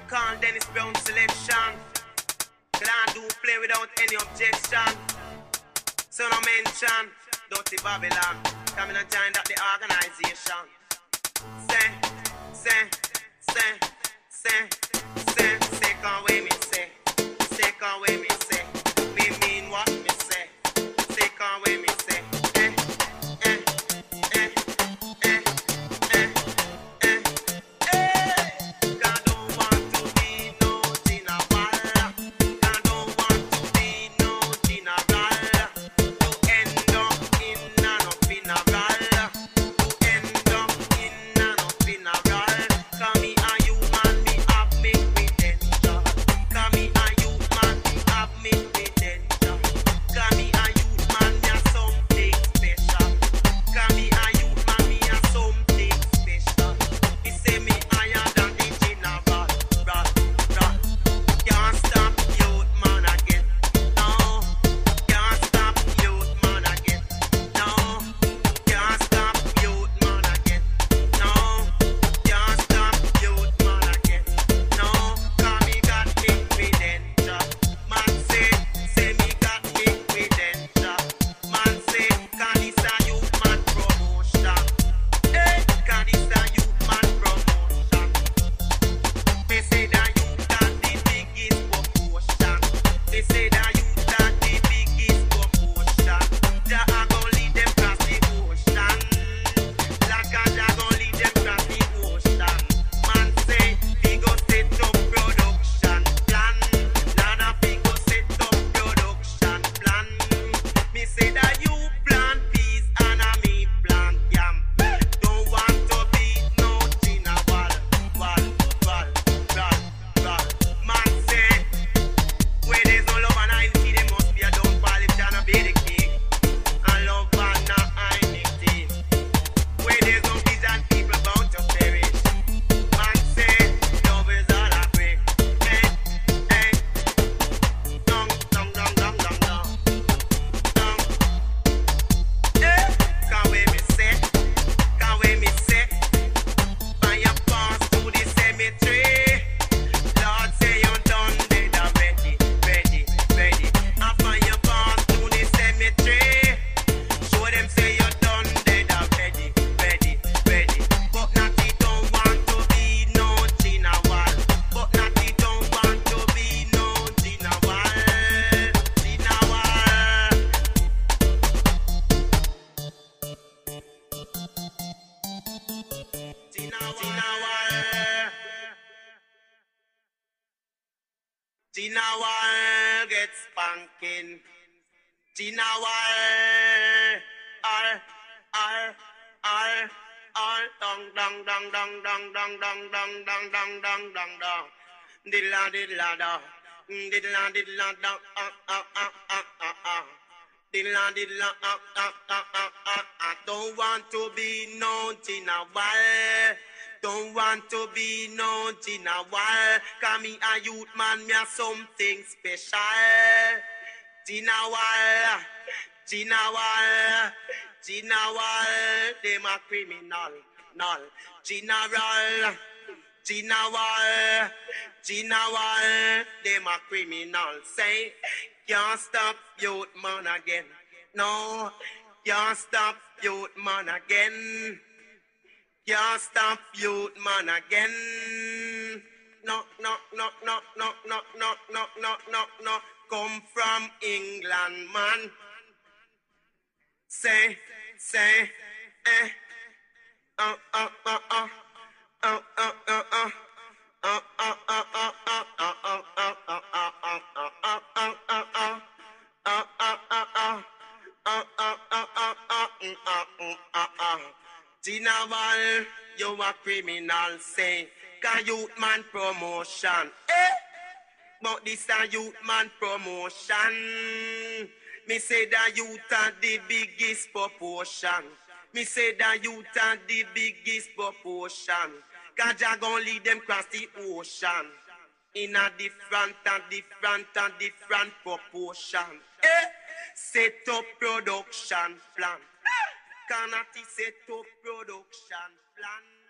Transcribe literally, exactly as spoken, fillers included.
Call Dennis Brown selection. Cause I do play without any objection. So no mention Dirty Babylon. Coming and join up the organization. Say, say, say, say, say, say, can't wait me say. Say, can't wait me say. Me mean what me say. Say, can't wait me say. Eh, eh, eh, eh, eh, eh, eh. I don't want to be no general. I don't want to be no general. To end up in an funeral. To end up in an funeral. Come me a human, me have me credential. Come me a human, me have me credential. Come me a human, me a something special. Come me a human, me a something special. Me say me higher than the general. Run, run. Can't stop youth man again. No. Can't stop youth man again. No. Can't stop youth man again. No. Can't stop youth man again. No. Cause me got me credential. Man say, say me got me credential. Man say, cause this a youth man promotion. Eh, cause this a youth man promotion. They say that you got the biggest proportion. They say that you got the biggest proportion. Jah a gon' lead them cross the ocean. Like a Jah gon' lead them cross the ocean. Man say, we go set up production plan. Nana we go set up production plan. Me say that you plant peas and a me plant yam. Don't want to be no Gina wall, wall, wall, wall, wall. Man say, where there's no love and unity, there must be a downfall if Jah no be the king. And love and not unity. Where there's no vision, people bound to perish. Man say, love is all I bring. Hey, hey. Dong, dong, dong, dong, dong, dong. Dong. Eh, can't wait me say, can't wait me say. When you pass through the cemetery, Lord say you done dead already, ready, ready. And when you pass through the cemetery, show them say you done dead already, ready, ready. But Natty don't want to be no Gina Wall. But Natty don't want to be no Gina Wall. Gina Wall. Gina Wall. Gina Wall gets spanking. Gina Wall. R, R, R, R. Dong, dong, dong, dong, dong, dong, dong, dong, dong, dong, dong, dong, dong. Diddla, diddla, dong. Diddla, diddla, dong. Ah, ah, ah, ah, ah, ah. Diddla, diddla, ah, ah, ah, ah, ah, ah. Don't want to be no Gina Wall. Don't want to be no Gina Wall. Cause me a youth man, me a something special. Gina Wall, Gina Wall, Gina Wall. Them a criminal, null. General, Gina Wall, Gina Wall. Them a criminal. Say, can't stop youth man again. No, can't stop youth man again. Can't stop youth man again. No, no, no, no, no, no, no, no, no, no, no. Come from England, man. Say, say, eh. Uh, uh, uh, uh. Uh, uh, uh, uh. Uh, uh, uh, uh, uh, uh, uh, uh, uh, uh, uh, uh, uh, uh, uh, uh. Uh, uh, uh, uh. Uh, uh, uh, uh, uh, mm, uh, mm, uh, uh. Gina Wall, you a criminal, say. Cause youth man promotion, eh? But this a youth man promotion. Me say that youth are the biggest proportion. Me say that youth are the biggest proportion. Cause Jah gon' lead them cross the ocean. In a different and different and different proportion. Eh? Set up production plan. Can't set up production plan.